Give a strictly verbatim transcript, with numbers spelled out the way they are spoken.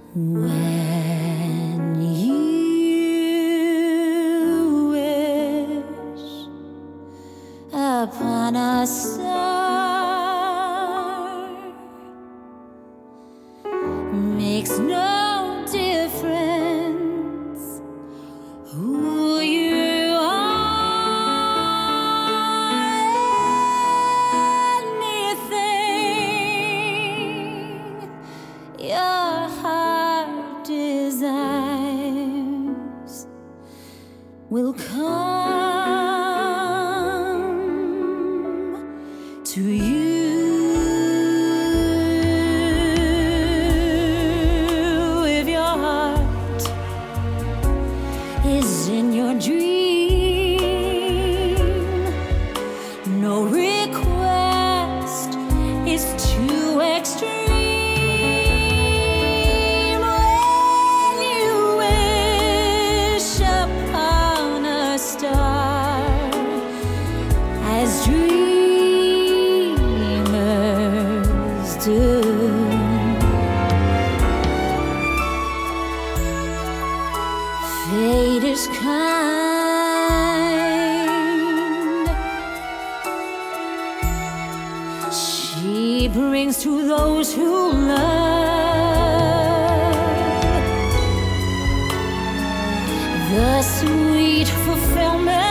When you wish upon a star, makes no difference who you are. Anything your heart desires will come to you. If your heart is in your dream, no request is too extreme. As dreamers do, fate is kind. She brings to those who love the sweet fulfillment